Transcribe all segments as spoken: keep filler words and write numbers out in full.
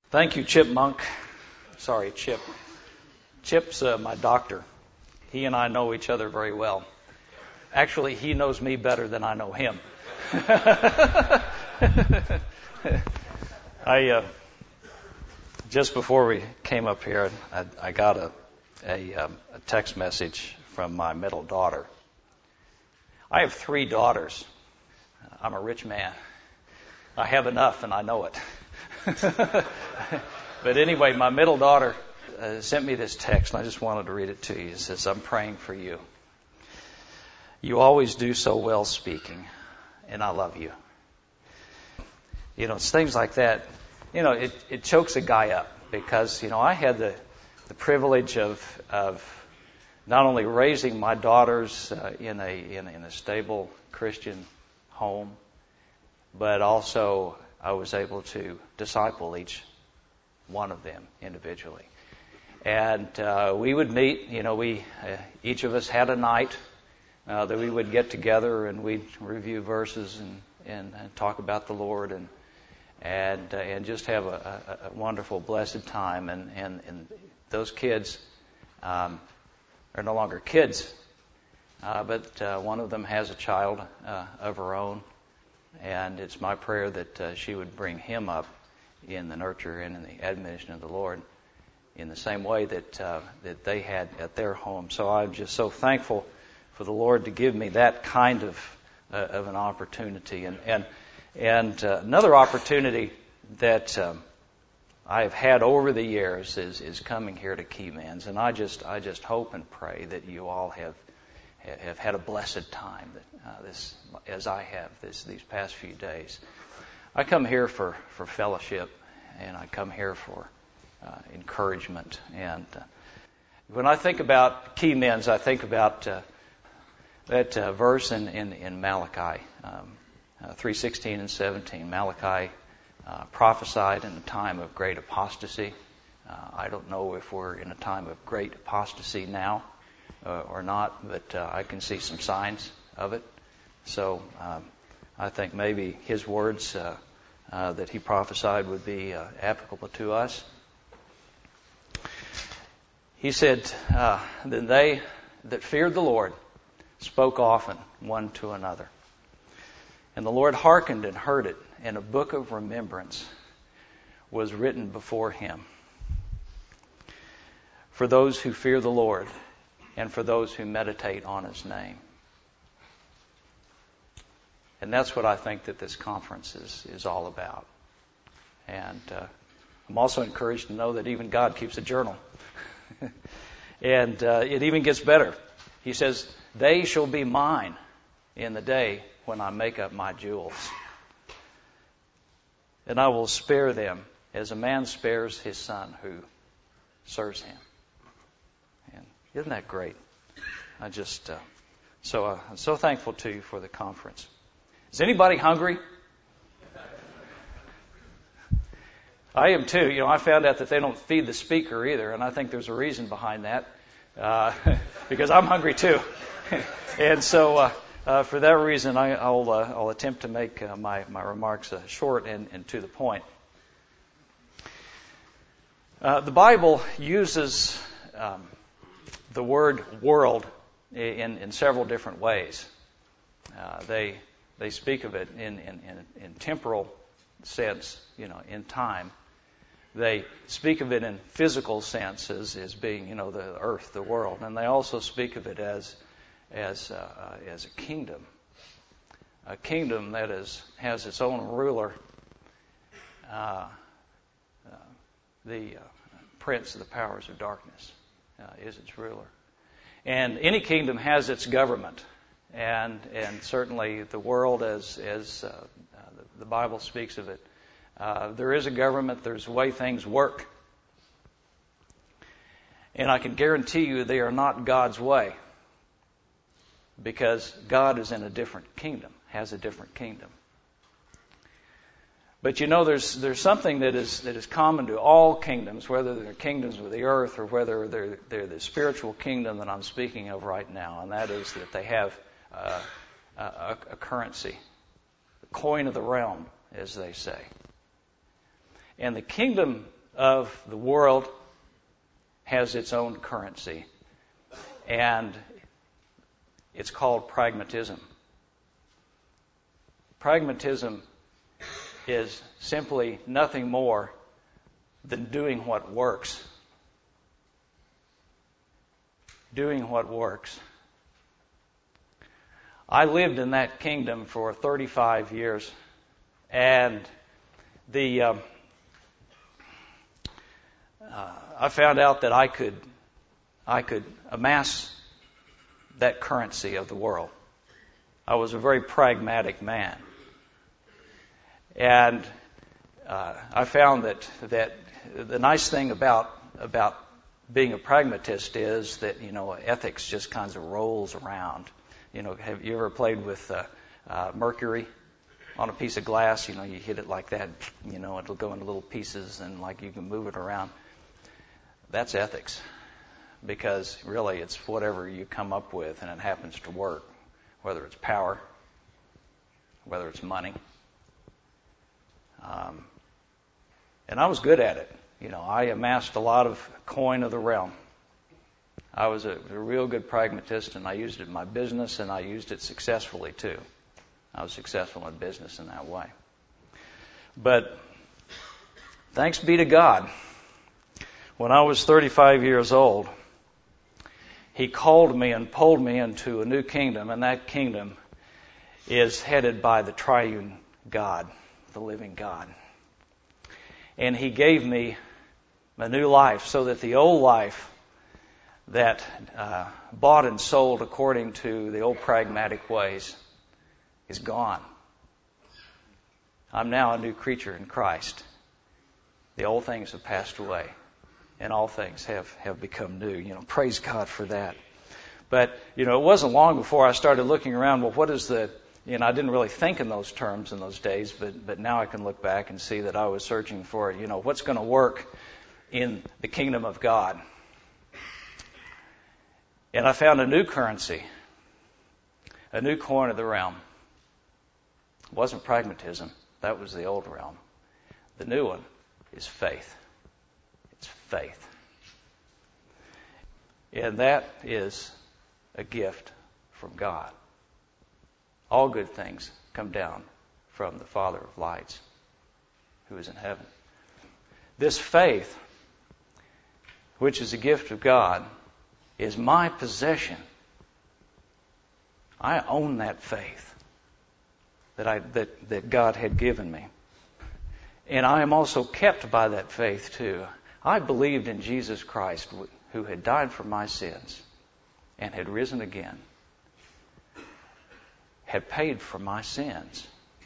Thank you, Chip Monk. Sorry, Chip. Chip's uh, my doctor. He and I know each other very well. Actually, he knows me better than I know him. I uh, just before we came up here, I, I got a a, um, a text message from my middle daughter. I have three daughters. I'm a rich man. I have enough, and I know it. But anyway, my middle daughter uh, sent me this text, and I just wanted to read it to you. It says, "I'm praying for you. You always do so well speaking, and I love you." You know, it's things like that. You know, it, it chokes a guy up because, you know, I had the, the privilege of of not only raising my daughters uh, in a in, in a stable Christian home, but also I was able to disciple each one of them individually. And uh, we would meet, you know, we uh, each of us had a night uh, that we would get together and we'd review verses and, and, and talk about the Lord and and uh, and just have a, a, a wonderful, blessed time. And, and, and those kids um, are no longer kids, uh, but uh, one of them has a child uh, of her own. And it's my prayer that uh, she would bring him up in the nurture and in the admonition of the Lord in the same way that uh, that they had at their home. So I'm just so thankful for the Lord to give me that kind of uh, of an opportunity. And and and uh, another opportunity that um, I've had over the years is is coming here to Keyman's. And I just I just hope and pray that you all have have had a blessed time that uh, this as I have this these past few days. I come here for, for fellowship, and I come here for uh, encouragement. And uh, when I think about Keymen's, I think about uh, that uh, verse in, in, in Malachi um, uh, three sixteen and seventeen. Malachi uh, prophesied in a time of great apostasy. Uh, I don't know if we're in a time of great apostasy now uh, or not, but uh, I can see some signs of it. So um, I think maybe his words uh, uh, that he prophesied would be uh, applicable to us. He said, uh, "Then they that feared the Lord spoke often one to another. And the Lord hearkened and heard it, and a book of remembrance was written before him for those who fear the Lord and for those who meditate on his name." And that's what I think that this conference is, is all about. And uh, I'm also encouraged to know that even God keeps a journal. And uh, it even gets better. He says, "They shall be mine in the day when I make up my jewels. And I will spare them as a man spares his son who serves him." And isn't that great? I just, uh, so uh, I'm so thankful to you for the conference. Is anybody hungry? I am too. You know, I found out that they don't feed the speaker either, and I think there's a reason behind that, uh, because I'm hungry too. And so, uh, uh, for that reason, I, I'll, uh, I'll attempt to make uh, my my remarks uh, short and, and to the point. Uh, the Bible uses um, the word "world" in in several different ways. Uh, they They speak of it in, in, in, in temporal sense, you know, in time. They speak of it in physical sense as, as being, you know, the earth, the world. And they also speak of it as as uh, as a kingdom. A kingdom that is has its own ruler, uh, uh, the uh, prince of the powers of darkness uh, is its ruler. And any kingdom has its government. And and certainly the world, as as uh, uh, the, the Bible speaks of it, uh, there is a government. There's a way things work, and I can guarantee you they are not God's way, because God is in a different kingdom, has a different kingdom. But you know, there's there's something that is that is common to all kingdoms, whether they're kingdoms of the earth or whether they're they're the spiritual kingdom that I'm speaking of right now, and that is that they have Uh, a, a currency, the coin of the realm, as they say. And the kingdom of the world has its own currency, and it's called pragmatism. Pragmatism is simply nothing more than doing what works. Doing what works. I lived in that kingdom for thirty-five years, and the um, uh, I found out that I could I could amass that currency of the world. I was a very pragmatic man, and uh, I found that that the nice thing about about being a pragmatist is that, you know, ethics just kind of rolls around. You know, have you ever played with uh, uh, mercury on a piece of glass? You know, you hit it like that, you know, it'll go into little pieces and like you can move it around. That's ethics, because really it's whatever you come up with and it happens to work, whether it's power, whether it's money. Um, and I was good at it. You know, I amassed a lot of coin of the realm. I was a, a real good pragmatist, and I used it in my business, and I used it successfully too. I was successful in business in that way. But thanks be to God, when I was thirty-five years old, He called me and pulled me into a new kingdom, and that kingdom is headed by the triune God, the living God. And He gave me a new life, so that the old life that uh, bought and sold according to the old pragmatic ways is gone. I'm now a new creature in Christ. The old things have passed away, and all things have, have become new. You know, praise God for that. But, you know, it wasn't long before I started looking around, well, what is the, you know, I didn't really think in those terms in those days, but, but now I can look back and see that I was searching for, you know, what's going to work in the kingdom of God. And I found a new currency, a new coin of the realm. It wasn't pragmatism. That was the old realm. The new one is faith. It's faith. And that is a gift from God. All good things come down from the Father of lights, who is in heaven. This faith, which is a gift of God, is my possession. I own that faith that I that, that God had given me. And I am also kept by that faith too. I believed in Jesus Christ, who had died for my sins and had risen again, had paid for my sins.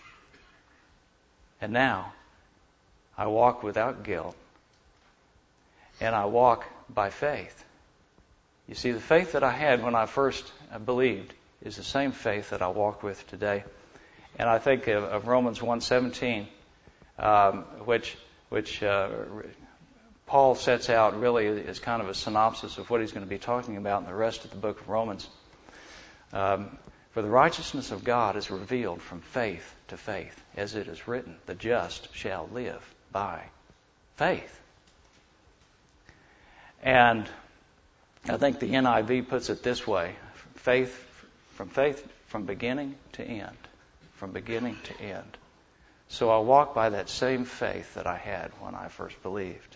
And now I walk without guilt, and I walk by faith. You see, the faith that I had when I first believed is the same faith that I walk with today. And I think of, of Romans one seventeen, um, which which uh, Paul sets out really as kind of a synopsis of what he's going to be talking about in the rest of the book of Romans. Um, For the righteousness of God is revealed from faith to faith, as it is written, the just shall live by faith. And I think the N I V puts it this way: faith, from faith from beginning to end, from beginning to end. So I walk by that same faith that I had when I first believed.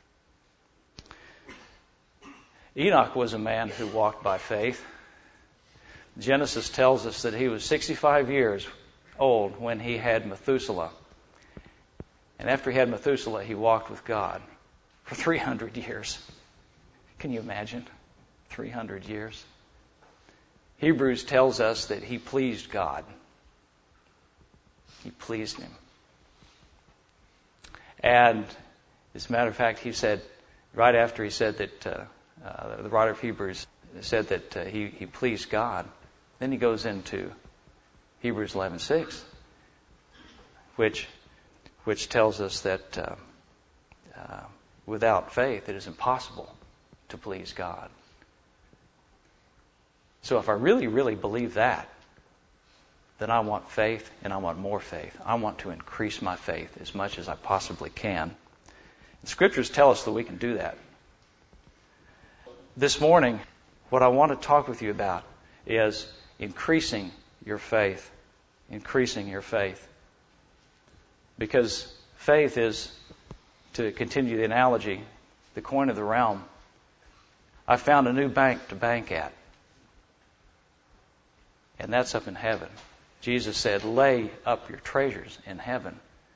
Enoch was a man who walked by faith. Genesis tells us that he was sixty-five years old when he had Methuselah. And after he had Methuselah, he walked with God for three hundred years. Can you imagine? three hundred years. Hebrews tells us that he pleased God. He pleased Him. And as a matter of fact, he said, right after he said that, uh, uh, the writer of Hebrews said that uh, he, he pleased God, then he goes into Hebrews eleven six, which which tells us that uh, uh, without faith it is impossible to please God. So if I really, really believe that, then I want faith, and I want more faith. I want to increase my faith as much as I possibly can. The Scriptures tell us that we can do that. This morning, what I want to talk with you about is increasing your faith. Increasing your faith. Because faith is, to continue the analogy, the coin of the realm. I found a new bank to bank at. And that's up in heaven. Jesus said, lay up your treasures in heaven,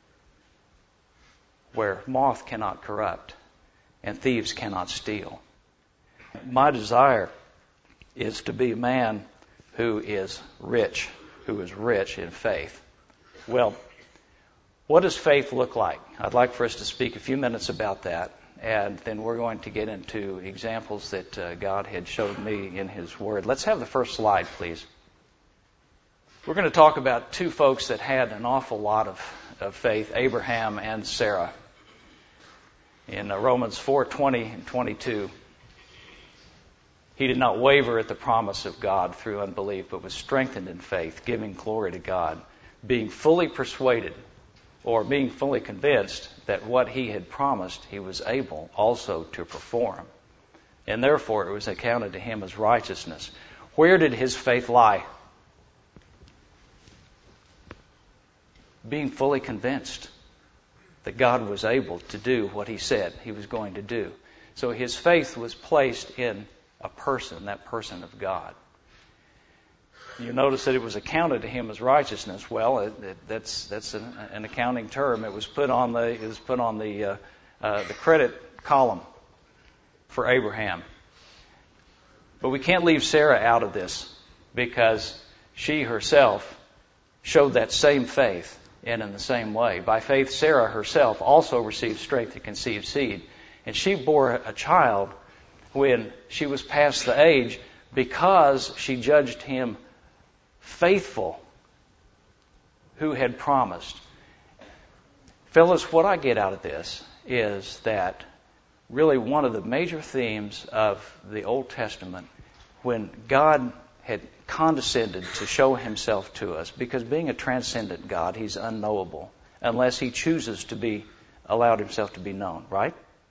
where moth cannot corrupt and thieves cannot steal. My desire is to be a man who is rich, who is rich in faith. Well, what does faith look like? I'd like for us to speak a few minutes about that, and then we're going to get into examples that uh, God had showed me in His Word. Let's have the first slide, please. We're going to talk about two folks that had an awful lot of, of faith, Abraham and Sarah. In uh, Romans four twenty and twenty-two, he did not waver at the promise of God through unbelief, but was strengthened in faith, giving glory to God, being fully persuaded, or being fully convinced that what he had promised he was able also to perform. And therefore it was accounted to him as righteousness. Where did his faith lie? Being fully convinced that God was able to do what He said He was going to do. So his faith was placed in a person, that person of God. You notice that it was accounted to him as righteousness. Well, it, it, that's that's an, an accounting term. It was put on the it was put on the uh, uh, the credit column for Abraham. But we can't leave Sarah out of this, because she herself showed that same faith. And in the same way, by faith, Sarah herself also received strength to conceive seed. And she bore a child when she was past the age, because she judged him faithful who had promised. Fellas, what I get out of this is that really one of the major themes of the Old Testament, when God had condescended to show Himself to us, because being a transcendent God, He's unknowable unless He chooses to be allowed Himself to be known, right?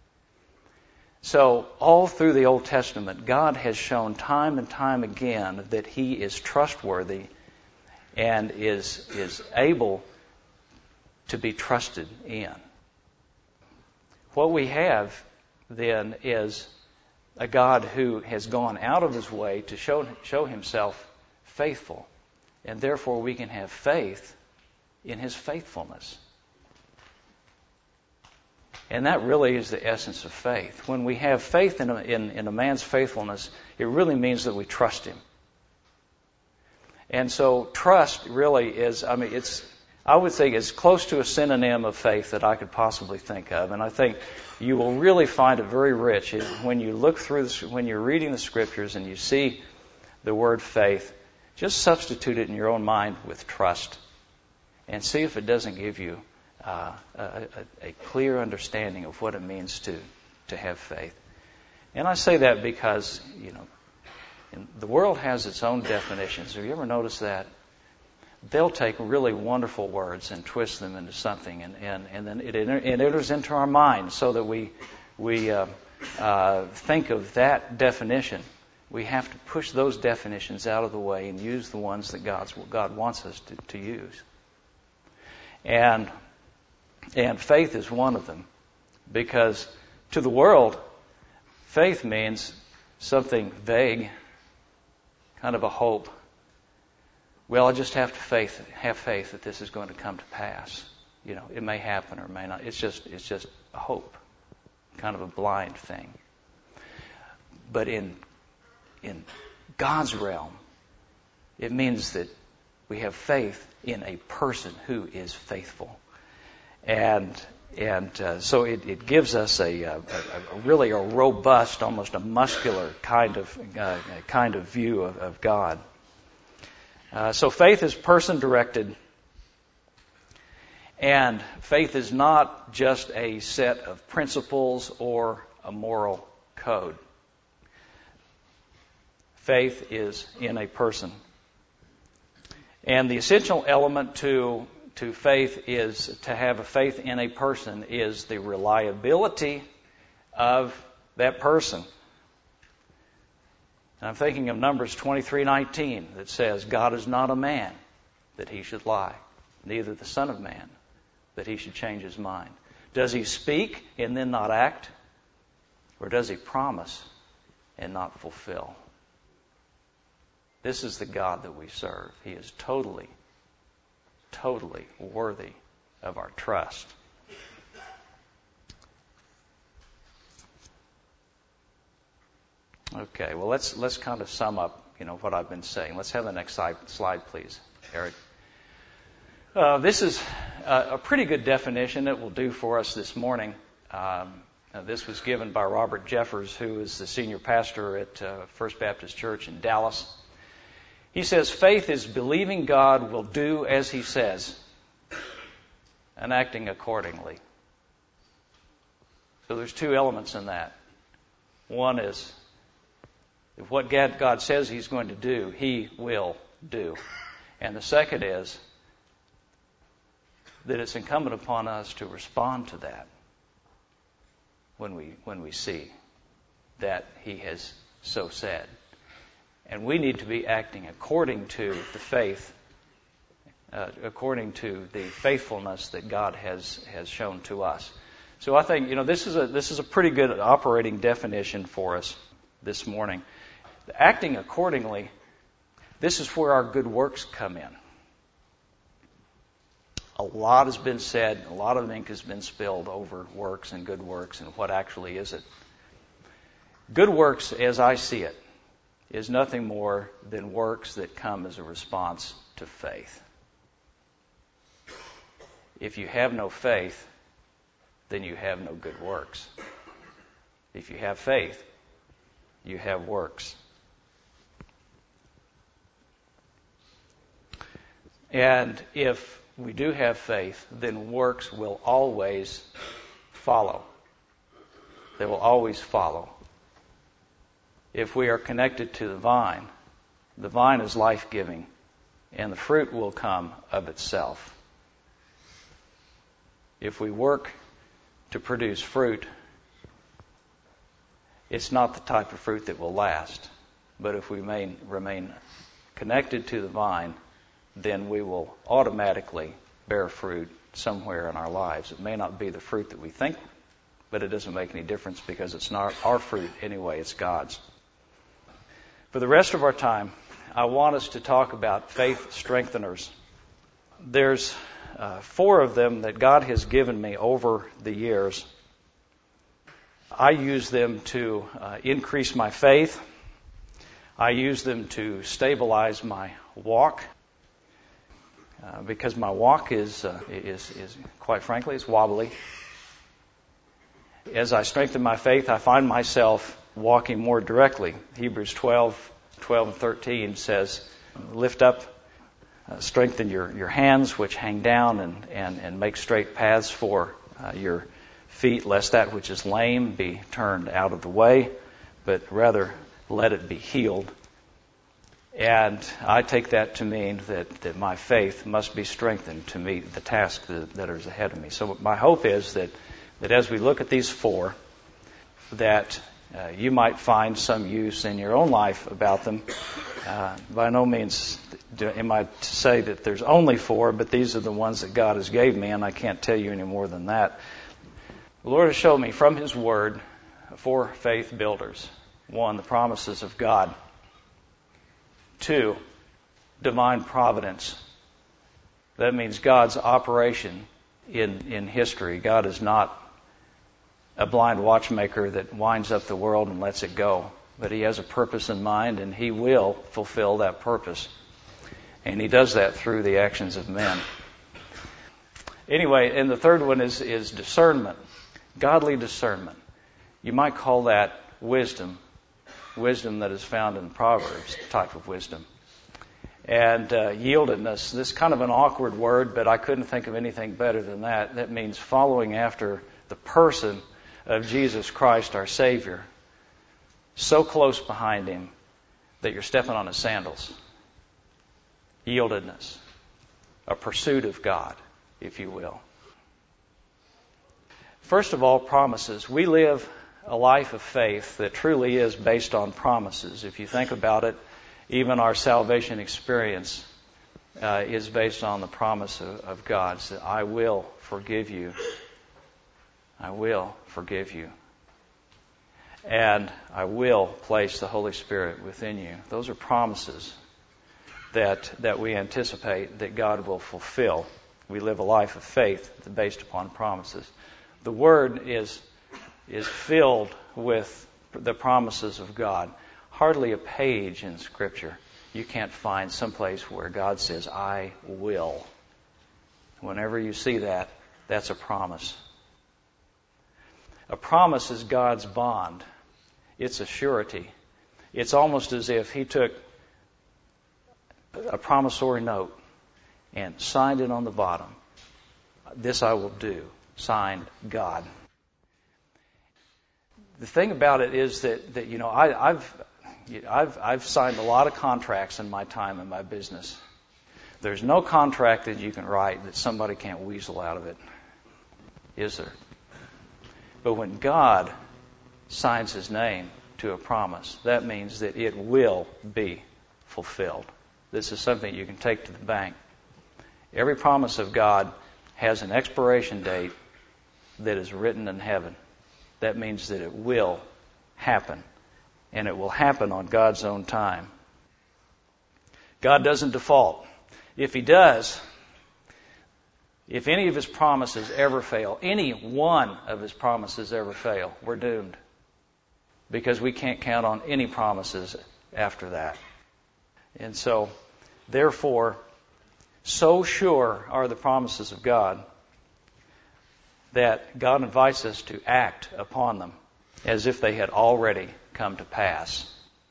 So all through the Old Testament, God has shown time and time again that He is trustworthy and is is able to be trusted in. What we have then is a God who has gone out of His way to show show Himself faithful, and therefore we can have faith in His faithfulness. And that really is the essence of faith. When we have faith in a, in, in a man's faithfulness, it really means that we trust him. And so trust really is, I mean, it's, I would say it's close to a synonym of faith that I could possibly think of. And I think you will really find it very rich when you look through, this, when you're reading the Scriptures and you see the word faith. Just substitute it in your own mind with trust, and see if it doesn't give you uh, a, a, a clear understanding of what it means to to have faith. And I say that because, you know, in, the world has its own definitions. Have you ever noticed that? They'll take really wonderful words and twist them into something, and, and, and then it, enter, it enters into our mind so that we we uh, uh, think of that definition. We have to push those definitions out of the way and use the ones that God's, God wants us to, to use. And and faith is one of them, because to the world, faith means something vague, kind of a hope. Well, I just have to faith, have faith that this is going to come to pass. You know, it may happen or it may not. It's just it's just a hope, kind of a blind thing. But in in God's realm, it means that we have faith in a person who is faithful. And and uh, so it, it gives us a, a, a really a robust, almost a muscular kind of uh, kind of view of, of God. Uh, so faith is person-directed, and faith is not just a set of principles or a moral code. Faith is in a person. And the essential element to to faith is, to have a faith in a person, is the reliability of that person. And I'm thinking of Numbers twenty-three nineteen that says, God is not a man that he should lie, neither the Son of Man that he should change his mind. Does he speak and then not act? Or does he promise and not fulfill? This is the God that we serve. He is totally, totally worthy of our trust. Okay, well, let's let's kind of sum up, you know, what I've been saying. Let's have the next slide, slide please, Eric. Uh, this is a, a pretty good definition that will do for us this morning. Um, uh, this was given by Robert Jeffers, who is the senior pastor at uh, First Baptist Church in Dallas. He says, faith is believing God will do as he says and acting accordingly. So there's two elements in that. One is, if what God says he's going to do, he will do. And the second is that it's incumbent upon us to respond to that when we when we see that he has so said. And we need to be acting according to the faith, uh, according to the faithfulness that God has, has shown to us. So I think, you know, this is a this is a pretty good operating definition for us this morning. Acting accordingly, this is where our good works come in. A lot has been said, a lot of ink has been spilled over works and good works and what actually is it. Good works, as I see it, is nothing more than works that come as a response to faith. If you have no faith, then you have no good works. If you have faith, you have works. And if we do have faith, then works will always follow. They will always follow. If we are connected to the vine, the vine is life-giving, and the fruit will come of itself. If we work to produce fruit, it's not the type of fruit that will last. But if we remain, remain connected to the vine, then we will automatically bear fruit somewhere in our lives. It may not be the fruit that we think, but it doesn't make any difference because it's not our fruit anyway, it's God's. For the rest of our time, I want us to talk about faith strengtheners. There's uh, four of them that God has given me over the years. I use them to uh, increase my faith. I use them to stabilize my walk. Uh, because my walk is, uh, is, is, quite frankly, it's wobbly. As I strengthen my faith, I find myself walking more directly. Hebrews twelve, twelve and thirteen says, lift up, uh, strengthen your, your hands, which hang down, and, and, and make straight paths for uh, your feet, lest that which is lame be turned out of the way, but rather let it be healed. And I take that to mean that, that my faith must be strengthened to meet the task that, that is ahead of me. So my hope is that, that as we look at these four, that uh, you might find some use in your own life about them. Uh, by no means am I to say that there's only four, but these are the ones that God has gave me, and I can't tell you any more than that. The Lord has shown me from His Word four faith builders. One, the promises of God. Two, divine providence. That means God's operation in, in history. God is not a blind watchmaker that winds up the world and lets it go. But He has a purpose in mind, and He will fulfill that purpose. And He does that through the actions of men. Anyway, and the third one is, is discernment. Godly discernment. You might call that wisdom. Wisdom that is found in Proverbs, type of wisdom. And uh, yieldedness, this is kind of an awkward word, but I couldn't think of anything better than that. That means following after the person of Jesus Christ, our Savior, so close behind Him that you're stepping on His sandals. Yieldedness, a pursuit of God, if you will. First of all, promises. We live a life of faith that truly is based on promises. If you think about it, even our salvation experience uh, is based on the promise of, of God. So I will forgive you. I will forgive you. And I will place the Holy Spirit within you. Those are promises that that we anticipate that God will fulfill. We live a life of faith based upon promises. The Word is is filled with the promises of God. Hardly a page in Scripture you can't find someplace where God says, I will. Whenever you see that, that's a promise. A promise is God's bond. It's a surety. It's almost as if He took a promissory note and signed it on the bottom. This I will do. Signed, God. The thing about it is that, that you know, I, I've, I've, I've signed a lot of contracts in my time in my business. There's no contract that you can write that somebody can't weasel out of it, is there? But when God signs His name to a promise, that means that it will be fulfilled. This is something you can take to the bank. Every promise of God has an expiration date that is written in heaven. That means that it will happen. And it will happen on God's own time. God doesn't default. If He does, if any of His promises ever fail, any one of His promises ever fail, we're doomed. Because we can't count on any promises after that. And so, therefore, so sure are the promises of God that God invites us to act upon them as if they had already come to pass.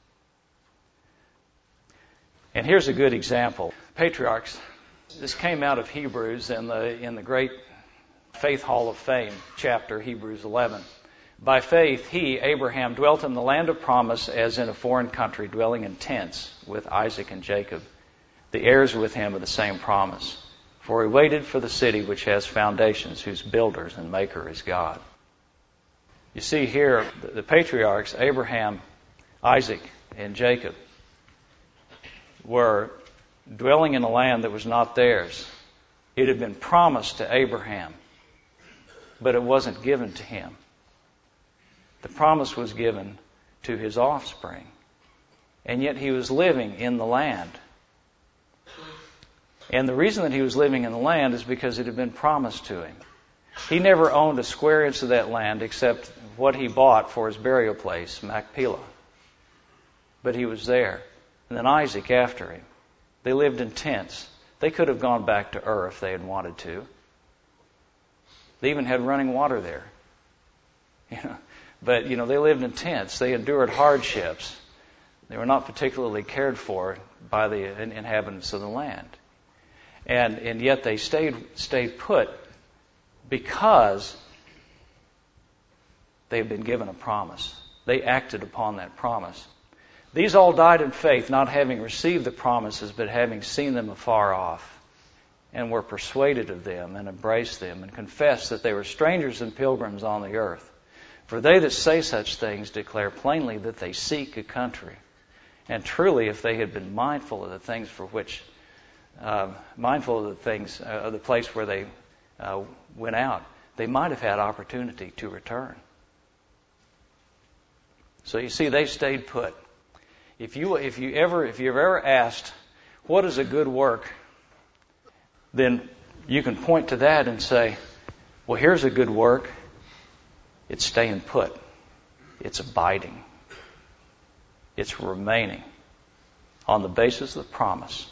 And here's a good example. Patriarchs. This came out of Hebrews in the in the great Faith Hall of Fame chapter, Hebrews eleven. By faith, he, Abraham, dwelt in the land of promise as in a foreign country, dwelling in tents with Isaac and Jacob, the heirs with him of the same promise. For he waited for the city which has foundations, whose builders and maker is God. You see here, the patriarchs, Abraham, Isaac, and Jacob, were dwelling in a land that was not theirs. It had been promised to Abraham, but it wasn't given to him. The promise was given to his offspring, and yet he was living in the land. And the reason that he was living in the land is because it had been promised to him. He never owned a square inch of that land except what he bought for his burial place, Machpelah. But he was there. And then Isaac after him. They lived in tents. They could have gone back to Ur if they had wanted to. They even had running water there. You know, but, you know, they lived in tents. They endured hardships. They were not particularly cared for by the inhabitants of the land. And and yet they stayed stayed put because they had been given a promise. They acted upon that promise. These all died in faith, not having received the promises, but having seen them afar off, and were persuaded of them, and embraced them, and confessed that they were strangers and pilgrims on the earth. For they that say such things declare plainly that they seek a country. And truly, if they had been mindful of the things for which Uh, mindful of the things, uh, of the place where they uh, went out, they might have had opportunity to return. So you see, they stayed put. If you if you ever if you've ever asked, what is a good work, then you can point to that and say, well, here's a good work. It's staying put. It's abiding. It's remaining on the basis of the promise.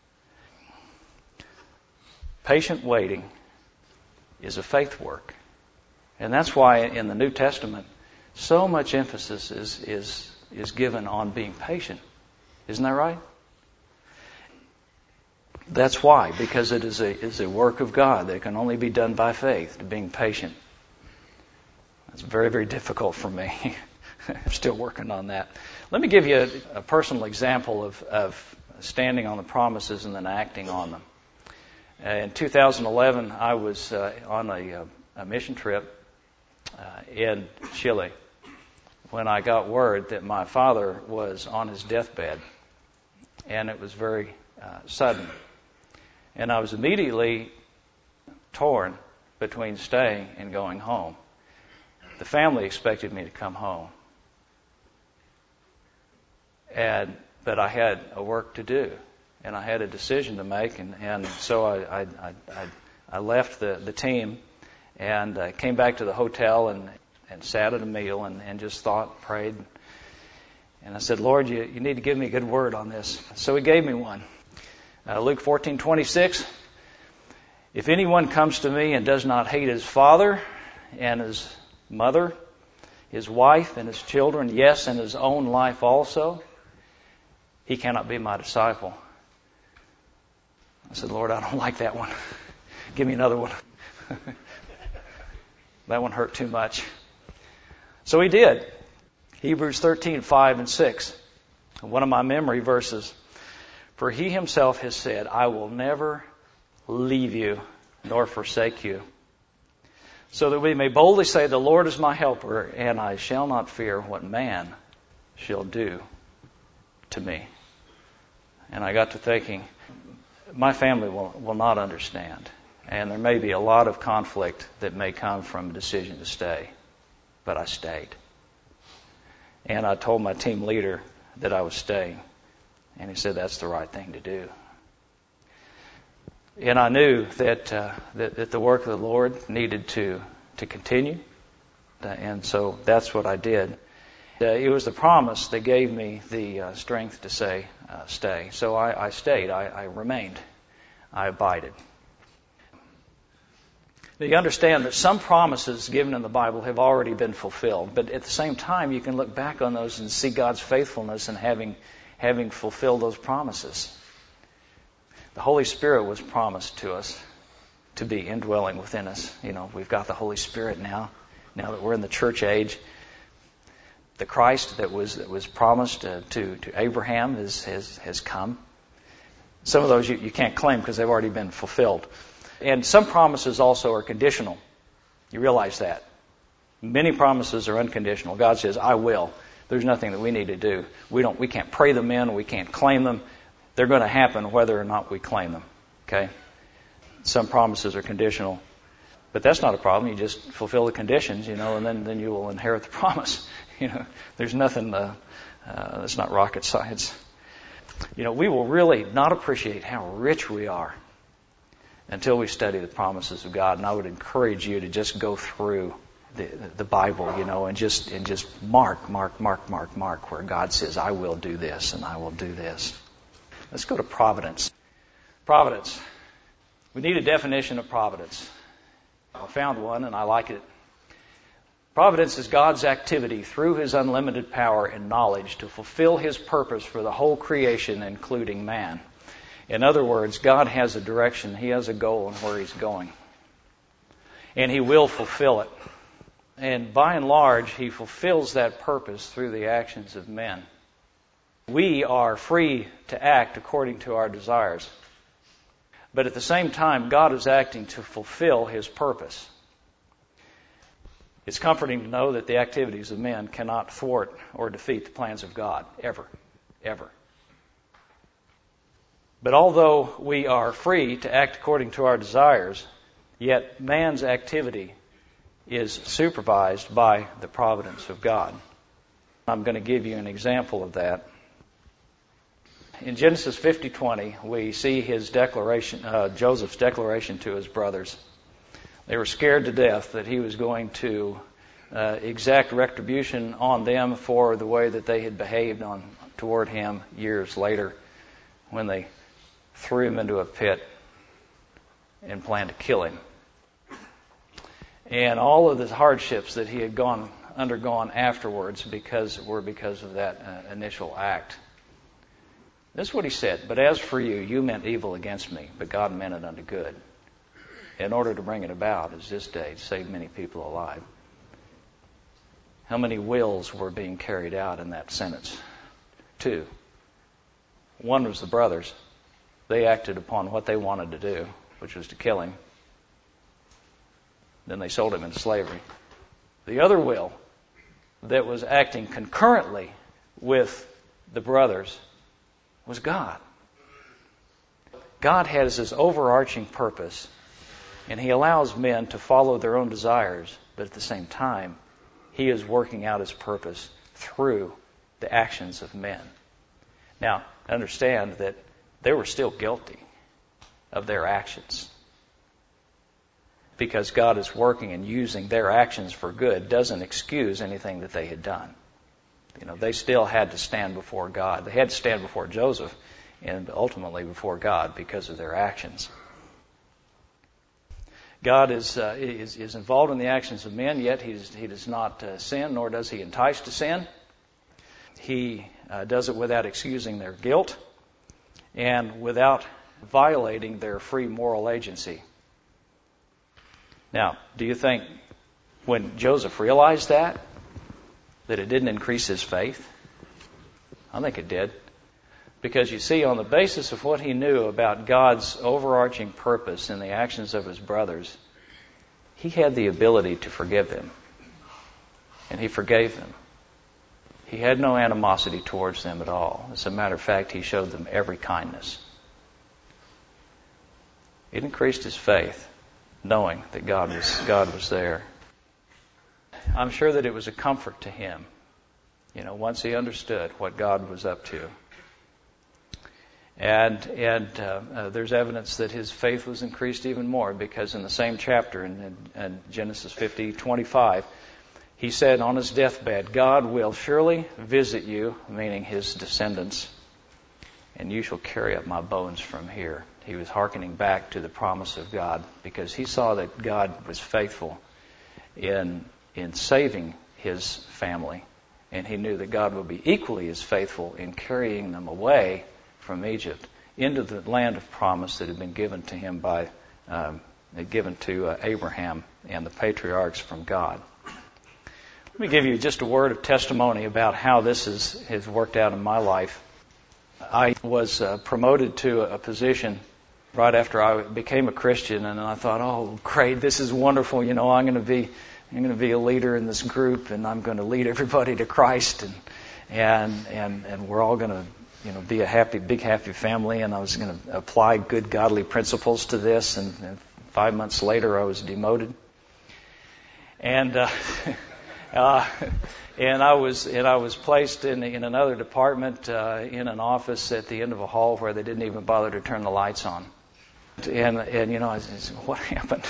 Patient waiting is a faith work. And that's why in the New Testament, so much emphasis is is is given on being patient. Isn't that right? That's why, because it is a is a work of God that can only be done by faith, being patient. That's very, very difficult for me. I'm still working on that. Let me give you a, a personal example of, of standing on the promises and then acting on them. In two thousand eleven, I was uh, on a, a mission trip uh, in Chile when I got word that my father was on his deathbed, and it was very uh, sudden. And I was immediately torn between staying and going home. The family expected me to come home, and but I had a work to do, and I had a decision to make, and, and so I, I, I, I left the, the team and uh, came back to the hotel and, and sat at a meal and, and just thought, prayed. And I said, Lord, you, you need to give me a good word on this. So He gave me one. Uh, Luke fourteen twenty-six. If anyone comes to me and does not hate his father and his mother, his wife and his children, yes, and his own life also, he cannot be my disciple. I said, Lord, I don't like that one. Give me another one. That one hurt too much. So He did. Hebrews thirteen, five and six. One of my memory verses. For He Himself has said, I will never leave you nor forsake you. So that we may boldly say, the Lord is my helper, and I shall not fear what man shall do to me. And I got to thinking, my family will, will not understand. And there may be a lot of conflict that may come from a decision to stay. But I stayed. And I told my team leader that I was staying. And he said, that's the right thing to do. And I knew that, uh, that, that the work of the Lord needed to, to continue. And so that's what I did. Uh, it was the promise that gave me the uh, strength to say, uh, stay. So I, I stayed. I, I remained. I abided. Now you understand that some promises given in the Bible have already been fulfilled. But at the same time, you can look back on those and see God's faithfulness in having, having fulfilled those promises. The Holy Spirit was promised to us to be indwelling within us. You know, we've got the Holy Spirit now, now that we're in the church age. The Christ that was that was promised uh, to, to Abraham is, has, has come. Some of those you, you can't claim because they've already been fulfilled. And some promises also are conditional. You realize that. Many promises are unconditional. God says, I will. There's nothing that we need to do. We don't. We can't pray them in. We can't claim them. They're going to happen whether or not we claim them. Okay? Some promises are conditional. But that's not a problem. You just fulfill the conditions, you know, and then, then you will inherit the promise. You know, there's nothing, uh, uh, that's not rocket science. You know, we will really not appreciate how rich we are until we study the promises of God. And I would encourage you to just go through the, the Bible, you know, and just, and just mark, mark, mark, mark, mark where God says, I will do this and I will do this. Let's go to providence. Providence. We need a definition of providence. I found one and I like it. Providence is God's activity through His unlimited power and knowledge to fulfill His purpose for the whole creation, including man. In other words, God has a direction. He has a goal in where He's going. And He will fulfill it. And by and large, He fulfills that purpose through the actions of men. We are free to act according to our desires. But at the same time, God is acting to fulfill His purpose. It's comforting to know that the activities of men cannot thwart or defeat the plans of God, ever, ever. But although we are free to act according to our desires, yet man's activity is supervised by the providence of God. I'm going to give you an example of that. In Genesis fifty twenty, we see his declaration, uh, Joseph's declaration to his brothers. They were scared to death that he was going to uh, exact retribution on them for the way that they had behaved on toward him years later when they threw him into a pit and planned to kill him. And all of the hardships that he had gone undergone afterwards because were because of that uh, initial act. This is what he said. But as for you, you meant evil against me, but God meant it unto good, in order to bring it about as this day to save many people alive. How many wills were being carried out in that sentence? Two. One was the brothers. They acted upon what they wanted to do. which was to kill him. Then they sold him into slavery. The other will that was acting concurrently with the brothers was God. God has this overarching purpose, and He allows men to follow their own desires, but at the same time, He is working out His purpose through the actions of men. Now, understand that they were still guilty of their actions. Because God is working and using their actions for good doesn't excuse anything that they had done. You know, they still had to stand before God. They had to stand before Joseph and ultimately before God because of their actions. God is uh, is, is involved in the actions of men, yet He does, he does not uh, sin, nor does He entice to sin. He uh, does it without excusing their guilt and without violating their free moral agency. Now, do you think when Joseph realized that, that it didn't increase his faith? I think it did. Because you see, on the basis of what he knew about God's overarching purpose in the actions of his brothers, he had the ability to forgive them. And he forgave them. He had no animosity towards them at all. As a matter of fact, he showed them every kindness. It increased his faith, knowing that God was God was there. I'm sure that it was a comfort to him, you know, once he understood what God was up to. And and uh, uh, there's evidence that his faith was increased even more, because in the same chapter, in, in, in Genesis fifty twenty-five, he said on his deathbed, God will surely visit you, meaning his descendants, and you shall carry up my bones from here. He was hearkening back to the promise of God, because he saw that God was faithful in in saving his family, and he knew that God would be equally as faithful in carrying them away from Egypt into the land of promise that had been given to him by um, given to uh, Abraham and the patriarchs from God. Let me give you just a word of testimony about how this is, has worked out in my life. I was uh, promoted to a position right after I became a Christian, and I thought, oh, great, this is wonderful. You know, I'm going to be I'm going to be a leader in this group, and I'm going to lead everybody to Christ, and and and and we're all going to, you know, be a happy, big, happy family. And I was going to apply good, godly principles to this. And, and five months later, I was demoted, and uh, uh, and I was and I was placed in in another department, uh, in an office at the end of a hall where they didn't even bother to turn the lights on. And and you know, I said, what happened?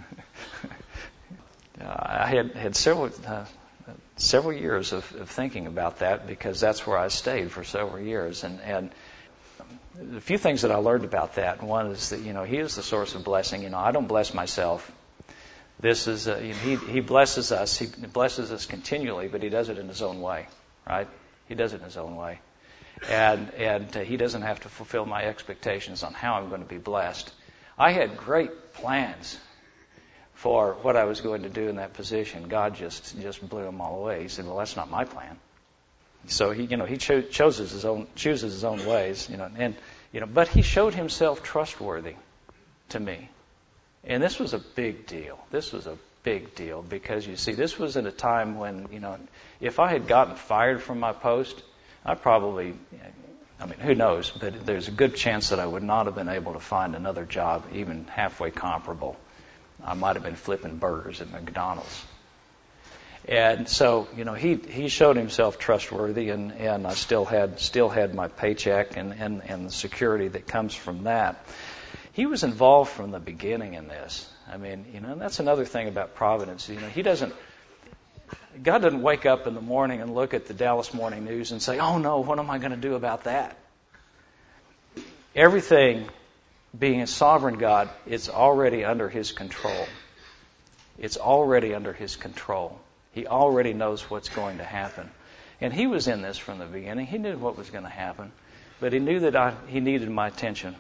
uh, I had had several. Uh, Several years of, of thinking about that, because that's where I stayed for several years. And, and a few things that I learned about that. One is that, you know, He is the source of blessing. You know, I don't bless myself. This is a, you know, He He blesses us. He blesses us continually, but He does it in His own way, right? He does it in His own way, and and uh, He doesn't have to fulfill my expectations on how I'm going to be blessed. I had great plans for what I was going to do in that position. God just just blew them all away. He said, "Well, that's not my plan." So he, you know, he cho- chooses his own chooses his own ways, you know, and you know, but he showed himself trustworthy to me, and this was a big deal. This was a big deal because, you see, this was at a time when, you know, if I had gotten fired from my post, I probably, I mean, who knows? But there's a good chance that I would not have been able to find another job even halfway comparable. I might have been flipping burgers at McDonald's. And so, you know, he he showed himself trustworthy, and, and I still had still had my paycheck and, and, and the security that comes from that. He was involved from the beginning in this. I mean, you know, and that's another thing about providence. You know, he doesn't God doesn't wake up in the morning and look at the Dallas Morning News and say, "Oh no, what am I going to do about that?" Everything, being a sovereign God, it's already under His control. It's already under His control. He already knows what's going to happen. And He was in this from the beginning. He knew what was going to happen. But He knew that I, He needed my attention.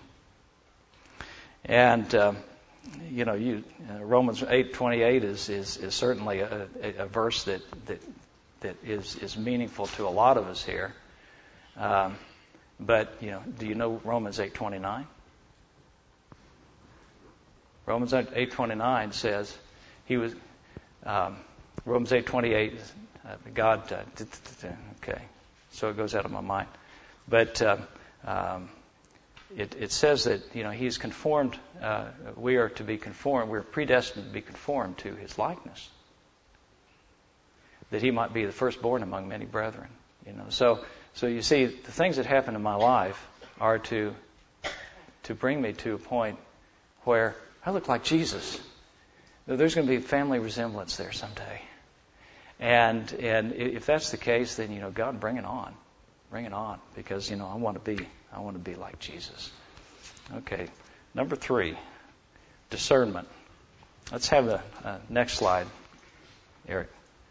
And, uh, you know, you, uh, Romans eight twenty-eight is, is, is certainly a, a, a verse that, that, that is, is meaningful to a lot of us here. Um, but, you know, do you know Romans eight twenty-nine? Romans eight twenty-nine says he was. Um, Romans eight twenty-eight. Uh, God. Uh, okay, so it goes out of my mind, but uh, um, it, it says that you know He's conformed. Uh, we are to be conformed. We're predestined to be conformed to His likeness, that He might be the firstborn among many brethren. You know, so so you see, the things that happen in my life are to to bring me to a point where I look like Jesus. There's going to be family resemblance there someday. And and if that's the case, then, you know, God, bring it on. Bring it on. Because, you know, I want to be I want to be like Jesus. Okay. Number three, discernment. Let's have the uh, next slide, Eric.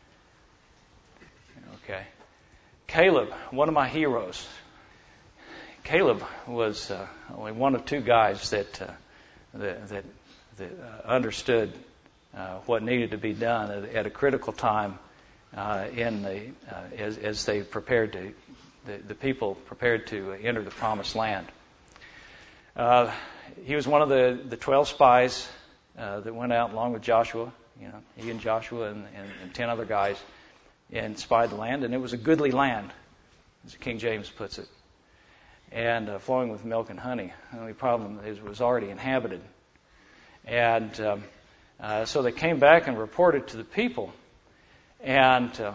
Okay. Caleb, one of my heroes. Caleb was uh, only one of two guys that uh, that, that, that uh, understood uh, what needed to be done at, at a critical time uh, in the uh, as, as they prepared to the, the people prepared to enter the promised land. Uh, he was one of the, the twelve spies uh, that went out along with Joshua. You know, he and Joshua and, and, and ten other guys and spied the land, and it was a goodly land, as King James puts it, and uh, flowing with milk and honey. The only problem is it was already inhabited. And um, uh, so they came back and reported to the people, and uh,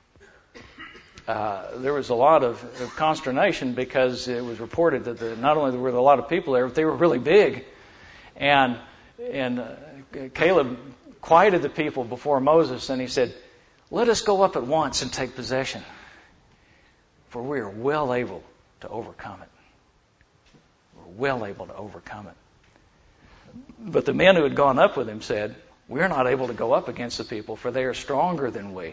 uh, there was a lot of, of consternation because it was reported that the, not only were there a lot of people there, but they were really big. And, and uh, Caleb quieted the people before Moses, and he said, "Let us go up at once and take possession, for we are well able to overcome it." We're well able to overcome it. But the men who had gone up with him said, "We're not able to go up against the people, for they are stronger than we."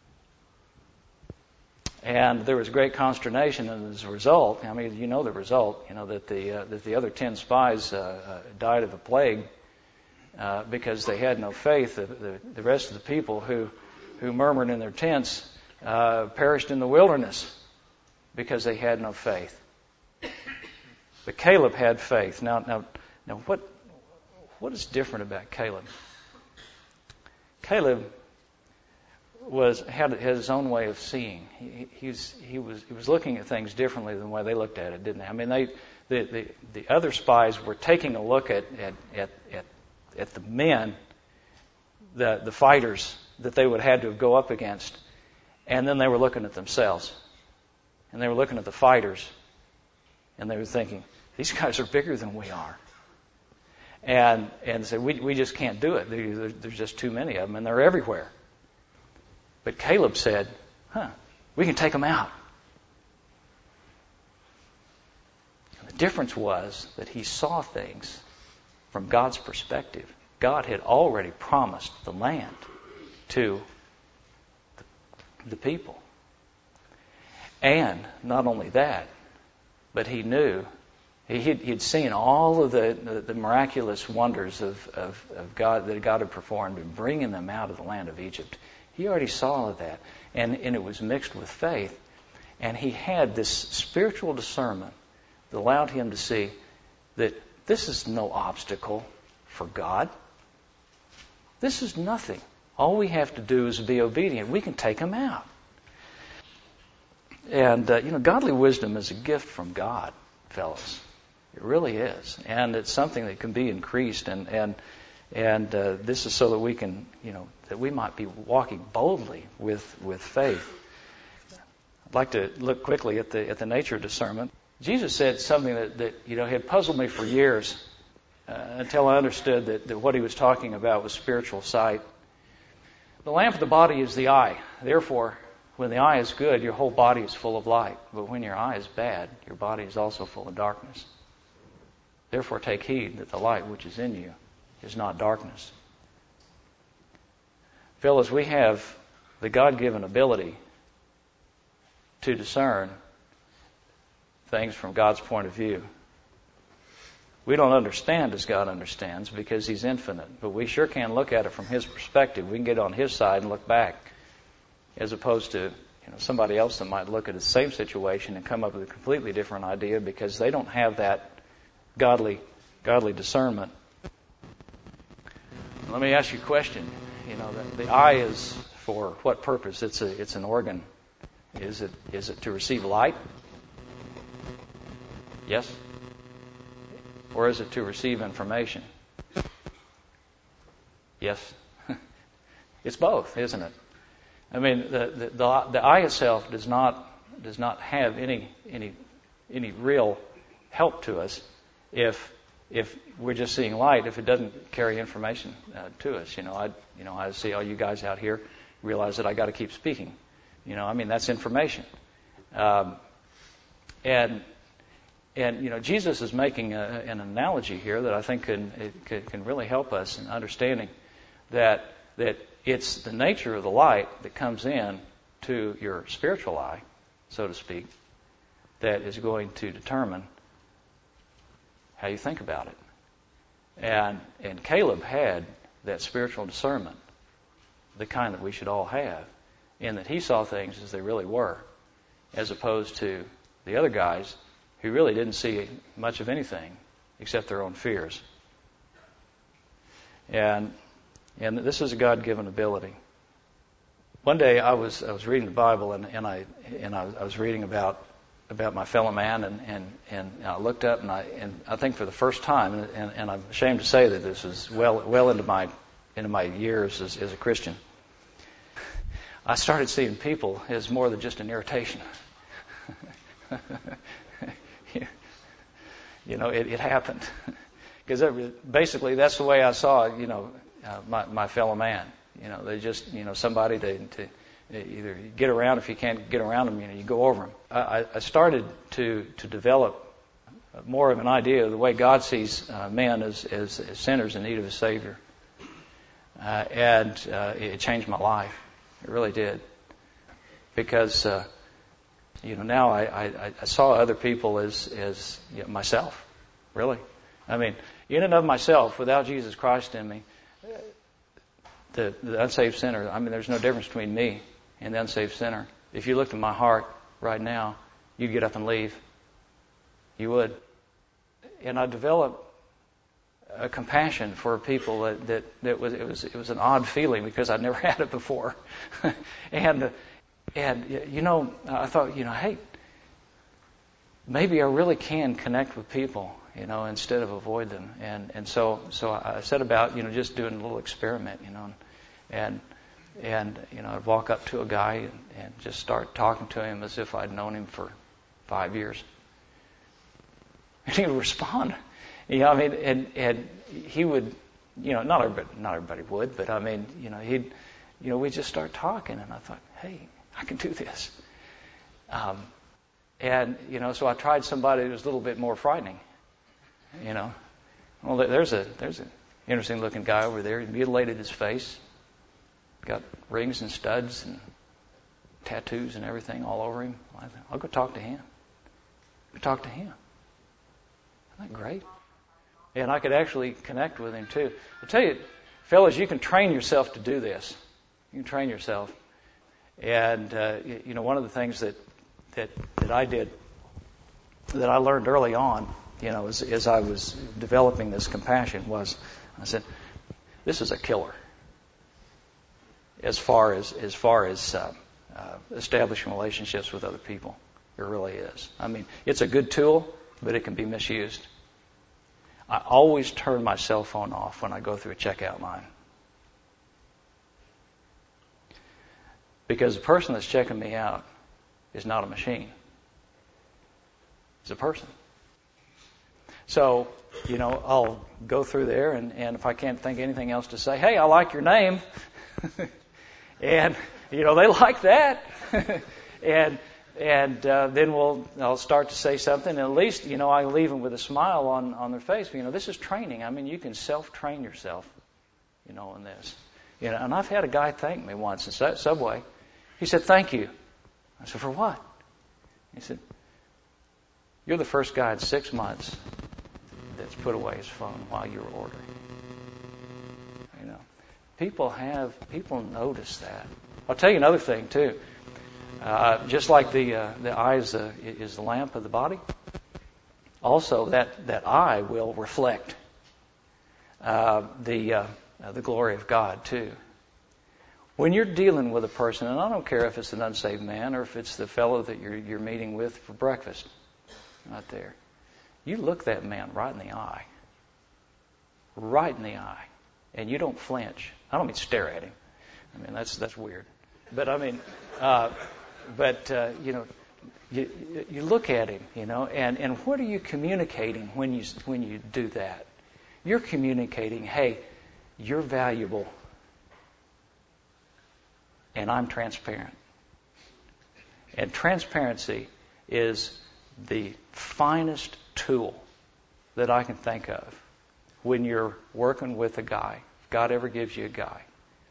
And there was great consternation, and as a result, I mean, you know the result, you know, that the uh, that the other ten spies uh, uh, died of a plague uh, because they had no faith. The, the, the rest of the people who who murmured in their tents uh, perished in the wilderness because they had no faith. But Caleb had faith. Now, now, now, what what is different about Caleb? Caleb was had, had his own way of seeing. He, he's, he was he was looking at things differently than the way they looked at it, didn't they? I mean, they the the, the other spies were taking a look at at at at, at the men, the the fighters that they would have had to go up against, and then they were looking at themselves, and they were looking at the fighters, and they were thinking, these guys are bigger than we are, and and said, we we just can't do it. There, there's just too many of them, and they're everywhere. But Caleb said, "Huh, we can take them out." And the difference was that he saw things from God's perspective. God had already promised the land to the people. And not only that, but he knew, he had seen all of the, the, the miraculous wonders of, of, of God that God had performed in bringing them out of the land of Egypt. He already saw all of that. And, and it was mixed with faith. And he had this spiritual discernment that allowed him to see that this is no obstacle for God. This is nothing. All we have to do is be obedient. We can take them out. And, uh, you know, godly wisdom is a gift from God, fellas. It really is. And it's something that can be increased. And and, and uh, this is so that we can, you know, that we might be walking boldly with, with faith. I'd like to look quickly at the at the nature of discernment. Jesus said something that, that you know, had puzzled me for years uh, until I understood that, that what he was talking about was spiritual sight. The lamp of the body is the eye. Therefore, when the eye is good, your whole body is full of light. But when your eye is bad, your body is also full of darkness. Therefore, take heed that the light which is in you is not darkness. Fellas, we have the God-given ability to discern things from God's point of view. We don't understand as God understands because He's infinite, but we sure can look at it from His perspective. We can get on His side and look back, as opposed to, you know, somebody else that might look at the same situation and come up with a completely different idea because they don't have that godly godly discernment. Let me ask you a question. You know, the, the eye is for what purpose? It's a it's an organ. Is it is it to receive light? Yes? Or is it to receive information? Yes. It's both, isn't it? I mean, the, the the the eye itself does not does not have any any any real help to us if if we're just seeing light. If it doesn't carry information uh, to us, you know, I you know I see all you guys out here realize that I got to keep speaking. You know, I mean that's information, um, and and you know Jesus is making a, an analogy here that I think can it can, can really help us in understanding that that it's the nature of the light that comes in to your spiritual eye, so to speak, that is going to determine how you think about it. And and Caleb had that spiritual discernment, the kind that we should all have, in that he saw things as they really were, as opposed to the other guys who really didn't see much of anything except their own fears. And and this is a God-given ability. One day I was I was reading the Bible and, and I and I was, I was reading about about my fellow man and, and, and I looked up and I and I think for the first time and, and, and I'm ashamed to say that this was well well into my into my years as, as a Christian. I started seeing people as more than just an irritation. You know, it, it happened because basically that's the way I saw, you know, uh, my my fellow man. You know, they just, you know, somebody to, to either get around. If you can't get around them, you know, you go over them. I, I started to to develop more of an idea of the way God sees uh, men as, as as sinners in need of a Savior, uh, and uh, it changed my life. It really did, because uh, you know now I, I, I saw other people as as you know, myself. Really, I mean, in and of myself, without Jesus Christ in me. The, the unsaved sinner, I mean, there's no difference between me and the unsaved sinner. If you looked at my heart right now, you'd get up and leave. You would. And I developed a compassion for people that, that, that was, it was, it was an odd feeling because I'd never had it before. and, and, you know, I thought, you know, hey, maybe I really can connect with people, you know, instead of avoid them. And and so so I set about, you know, just doing a little experiment, you know, and and you know, I'd walk up to a guy and, and just start talking to him as if I'd known him for five years. And he would respond. You know, I mean, and and he would, you know, not everybody not everybody would, but I mean, you know, he'd, you know, we'd just start talking, and I thought, hey, I can do this. Um, and you know, so I tried somebody who was a little bit more frightening. You know, well, there's a there's an interesting looking guy over there. He mutilated his face, got rings and studs and tattoos and everything all over him. I thought, I'll go talk to him. I'll talk to him. Isn't that great? And I could actually connect with him too. I'll tell you, fellas, you can train yourself to do this. You can train yourself. And uh, you know, one of the things that that that I did, that I learned early on, you know, as, as I was developing this compassion, was I said, this is a killer as far as as far as uh, uh, establishing relationships with other people. It really is. I mean, it's a good tool, but it can be misused. I always turn my cell phone off when I go through a checkout line, because the person that's checking me out is not a machine. It's a person. So, you know, I'll go through there, and, and if I can't think of anything else to say, hey, I like your name. And, you know, they like that. and and uh, then we'll I'll start to say something, and at least, you know, I leave them with a smile on, on their face. You know, this is training. I mean, you can self-train yourself, you know, in this. You know, and I've had a guy thank me once in Subway. He said, thank you. I said, for what? He said, you're the first guy in six months that's put away his phone while you were ordering. You know, people have, people notice that. I'll tell you another thing too. Uh, just like the uh, the eye is the, is the lamp of the body, also that, that eye will reflect. Uh, the uh, uh, the glory of God too. When you're dealing with a person, and I don't care if it's an unsaved man or if it's the fellow that you're, you're meeting with for breakfast, right there, you look that man right in the eye, right in the eye, and you don't flinch. I don't mean stare at him. I mean, that's that's weird. But I mean, uh, but uh, you know, you you look at him, you know, and, and what are you communicating when you when you do that? You're communicating, hey, you're valuable, and I'm transparent. And transparency is the finest tool that I can think of when you're working with a guy. If God ever gives you a guy,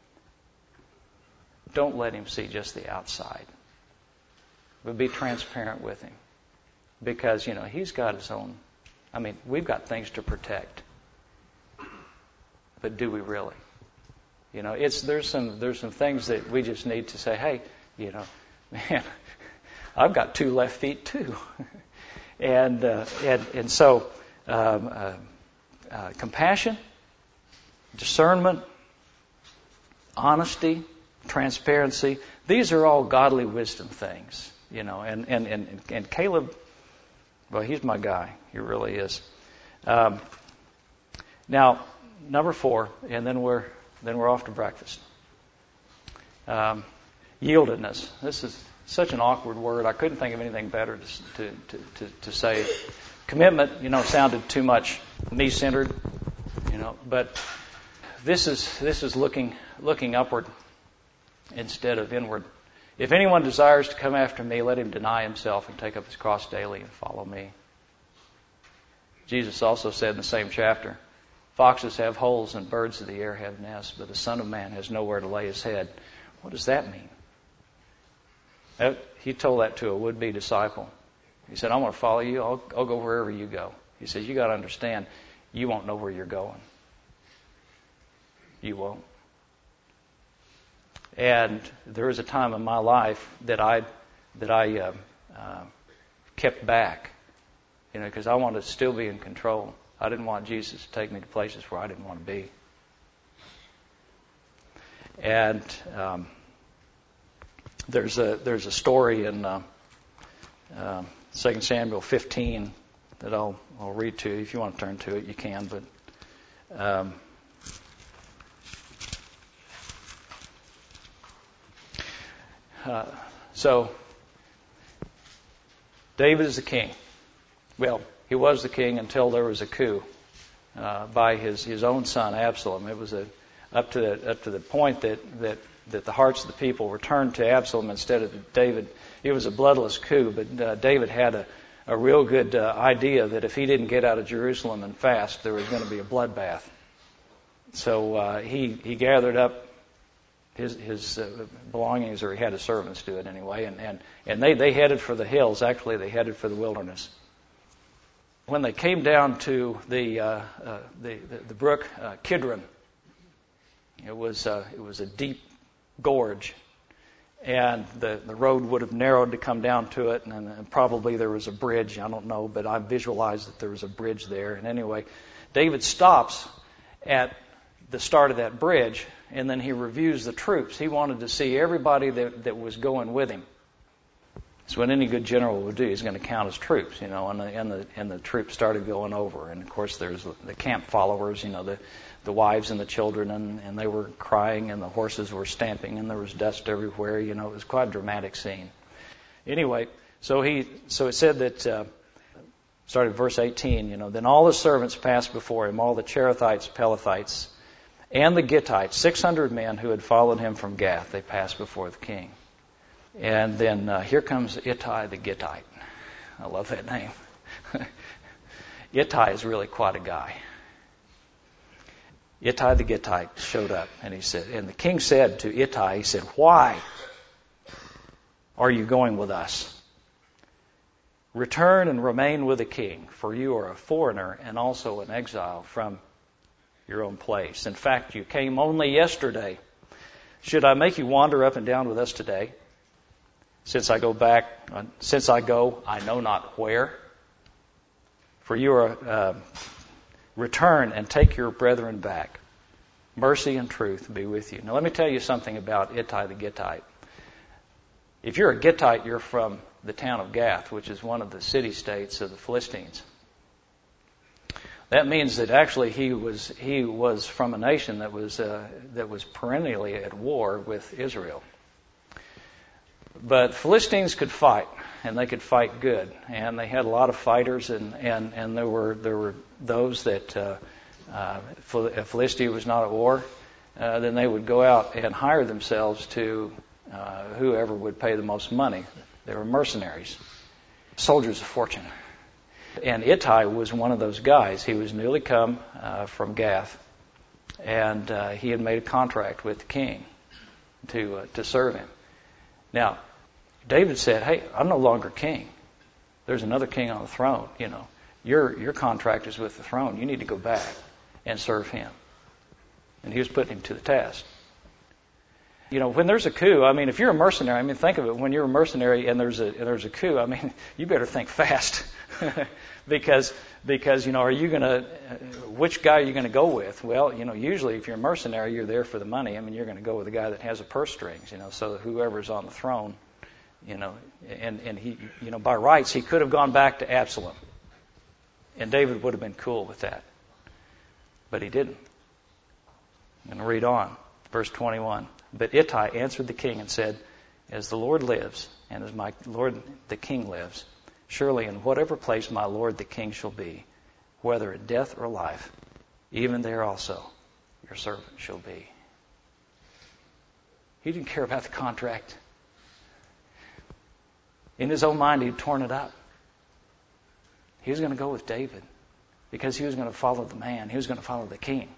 don't let him see just the outside, but be transparent with him, because you know he's got his own. I mean, we've got things to protect, but do we really? You know, it's there's some there's some things that we just need to say. Hey, you know, man, I've got two left feet too, and uh, and and so um, uh, uh, compassion, discernment, honesty, transparency. These are all godly wisdom things, you know. And and and, and Caleb, well, he's my guy. He really is. Um, now, number four, and then we're then we're off to breakfast. Um, yieldedness. This is such an awkward word. I couldn't think of anything better to to to, to say. Commitment, you know, sounded too much me-centered, you know. But this is this is looking looking upward instead of inward. If anyone desires to come after me, let him deny himself and take up his cross daily and follow me. Jesus also said in the same chapter, foxes have holes and birds of the air have nests, but the Son of Man has nowhere to lay his head. What does that mean? He told that to a would-be disciple. He said, I'm going to follow you. I'll, I'll go wherever you go. He says, you got to understand, you won't know where you're going. You won't. And there was a time in my life that I that I uh, uh, kept back, you know, because I wanted to still be in control. I didn't want Jesus to take me to places where I didn't want to be. And um, there's a there's a story in uh, uh, Second Samuel fifteen that I'll I'll read to you. If you want to turn to it, you can. But um, uh, so David is the king. Well, he was the king until there was a coup uh, by his, his own son Absalom. It was a, up to the up to the point that, that, that the hearts of the people were turned to Absalom instead of David. It was a bloodless coup, but uh, David had a, a real good uh, idea that if he didn't get out of Jerusalem and fast, there was going to be a bloodbath. So uh, he he gathered up his his uh, belongings, or he had his servants do it anyway, and and, and they, they headed for the hills. Actually, they headed for the wilderness. When they came down to the uh, uh, the, the the brook uh, Kidron, it was uh, it was a deep gorge, and the the road would have narrowed to come down to it, and, and probably there was a bridge. I don't know, but I visualized that there was a bridge there. And anyway, David stops at the start of that bridge, and then he reviews the troops. He wanted to see everybody that, that was going with him. So what any good general would do, he's going to count his troops, you know, and the, and the, and the troops started going over. And of course there's the camp followers, you know, the, the wives and the children, and, and they were crying, and the horses were stamping, and there was dust everywhere, you know, it was quite a dramatic scene. Anyway, so he, so it said that, uh, started verse eighteen, you know, then all the servants passed before him, all the Cherethites, Pelethites, and the Gittites, six hundred men who had followed him from Gath, they passed before the king. And then uh, here comes Ittai the Gittite. I love that name. Ittai is really quite a guy. Ittai the Gittite showed up, and he said, and the king said to Ittai, he said, why are you going with us? Return and remain with the king, for you are a foreigner and also an exile from your own place. In fact, you came only yesterday. Should I make you wander up and down with us today? Since I go back, uh, since I go, I know not where. For you are, uh, return and take your brethren back. Mercy and truth be with you. Now let me tell you something about Ittai the Gittite. If you're a Gittite, you're from the town of Gath, which is one of the city-states of the Philistines. That means that actually he was he was from a nation that was uh, that was perennially at war with Israel. But Philistines could fight, and they could fight good, and they had a lot of fighters, and, and, and there were there were those that uh, uh, if Philistia was not at war, uh, then they would go out and hire themselves to uh, whoever would pay the most money. They were mercenaries, soldiers of fortune. And Ittai was one of those guys. He was newly come uh, from Gath, and uh, he had made a contract with the king to uh, to serve him. Now, David said, "Hey, I'm no longer king. There's another king on the throne. You know, your your contract is with the throne. You need to go back and serve him." And he was putting him to the task. You know, when there's a coup, I mean, if you're a mercenary, I mean, think of it. When you're a mercenary and there's a and there's a coup, I mean, you better think fast, because because you know, are you going to which guy are you going to go with? Well, you know, usually if you're a mercenary, you're there for the money. I mean, you're going to go with the guy that has the purse strings. You know, so that whoever's on the throne, you know, and and he, you know, by rights he could have gone back to Absalom, and David would have been cool with that, but he didn't. I'm going to read on, verse twenty-one. But Ittai answered the king and said, "As the Lord lives, and as my lord the king lives, surely in whatever place my lord the king shall be, whether in death or life, even there also your servant shall be." He didn't care about the contract. In his own mind, he'd torn it up. He was going to go with David because he was going to follow the man. He was going to follow the king.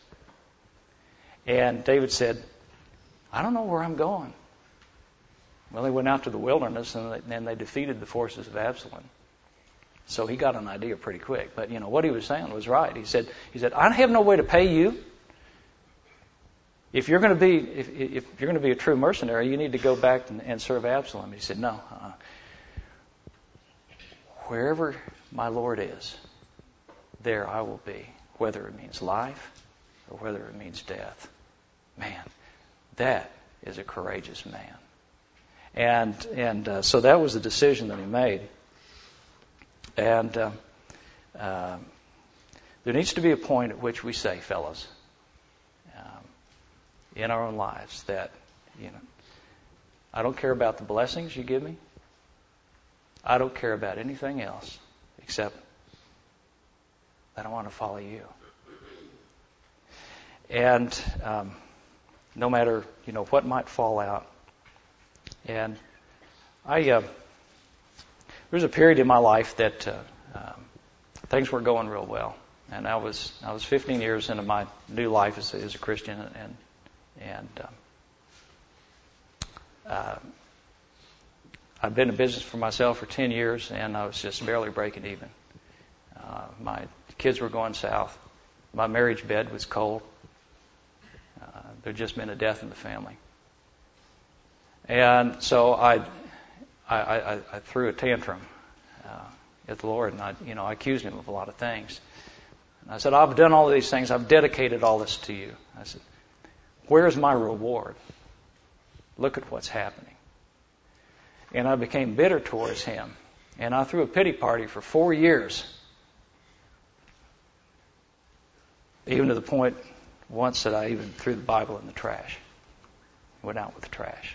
And David said, "I don't know where I'm going." Well, they went out to the wilderness, and they, and they defeated the forces of Absalom. So he got an idea pretty quick. But, you know, what he was saying was right. He said, he said, "I have no way to pay you. If you're going to be, if, if you're going to be a true mercenary, you need to go back and, and serve Absalom." He said, "No. Uh, wherever my Lord is, there I will be, whether it means life or whether it means death." Man, that is a courageous man. And and uh, so that was the decision that he made. And uh, uh, there needs to be a point at which we say, fellows, um, in our own lives that, you know, I don't care about the blessings you give me. I don't care about anything else except that I want to follow you. And um, no matter, you know, what might fall out. And I, uh, there was a period in my life that uh, um, things were going real well, and I was I was fifteen years into my new life as a, as a Christian, and and um, uh, I've been in business for myself for ten years, and I was just barely breaking even. Uh, my kids were going south. My marriage bed was cold. Uh, there'd just been a death in the family. And so I, I, I, I threw a tantrum uh, at the Lord, and I, you know, I accused Him of a lot of things. And I said, "I've done all of these things. I've dedicated all this to you." I said, "Where's my reward? Look at what's happening." And I became bitter towards Him, and I threw a pity party for four years, even to the point once that I even threw the Bible in the trash. Went out with the trash.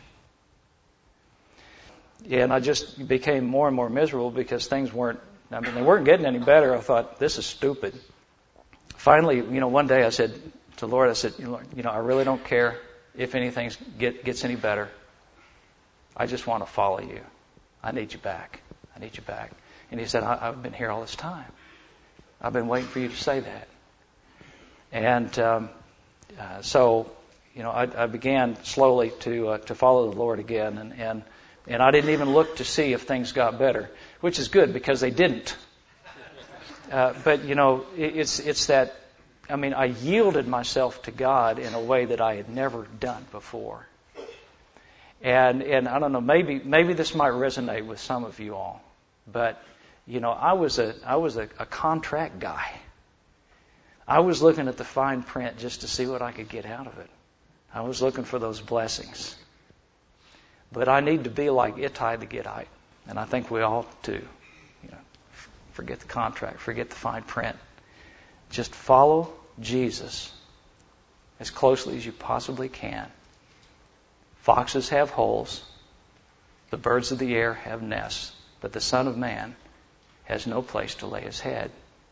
Yeah, and I just became more and more miserable because things weren't, I mean, they weren't getting any better. I thought, this is stupid. Finally, you know, one day I said to the Lord, I said, you know, I really don't care if anything get, gets any better. I just want to follow you. I need you back. I need you back. And He said, I, I've been here all this time. I've been waiting for you to say that. And um, uh, so, you know, I, I began slowly to uh, to follow the Lord again, and, and and I didn't even look to see if things got better, which is good because they didn't. Uh, but you know, it, it's it's that. I mean, I yielded myself to God in a way that I had never done before. And and I don't know, maybe maybe this might resonate with some of you all, but you know, I was a I was a, a contract guy. I was looking at the fine print just to see what I could get out of it. I was looking for those blessings. But I need to be like Ittai the Gittite. And I think we all do. You know, forget the contract, forget the fine print. Just follow Jesus as closely as you possibly can. Foxes have holes. The birds of the air have nests. But the Son of Man has no place to lay his head.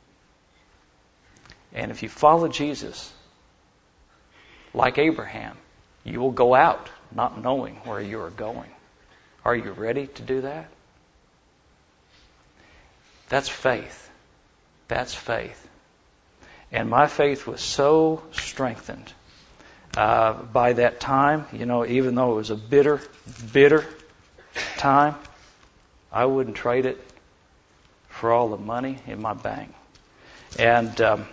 And if you follow Jesus, like Abraham, you will go out not knowing where you are going. Are you ready to do that? That's faith. That's faith. And my faith was so strengthened uh, by that time. You know, even though it was a bitter, bitter time, I wouldn't trade it for all the money in my bank. And um,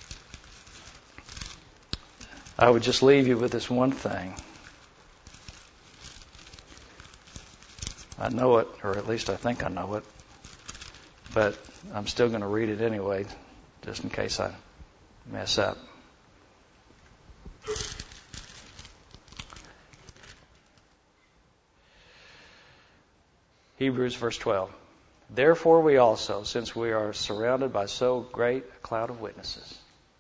I would just leave you with this one thing. I know it, or at least I think I know it, but I'm still going to read it anyway, just in case I mess up. Hebrews verse twelve. Therefore we also, since we are surrounded by so great a cloud of witnesses,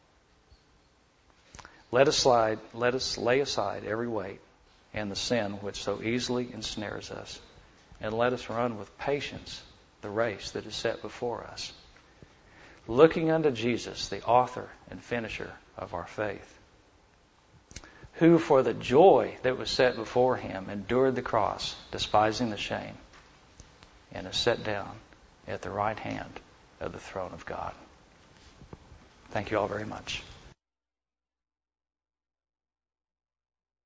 let us slide, let us lay aside every weight and the sin which so easily ensnares us, and let us run with patience the race that is set before us, looking unto Jesus, the author and finisher of our faith, who for the joy that was set before him endured the cross, despising the shame, and is set down at the right hand of the throne of God. Thank you all very much.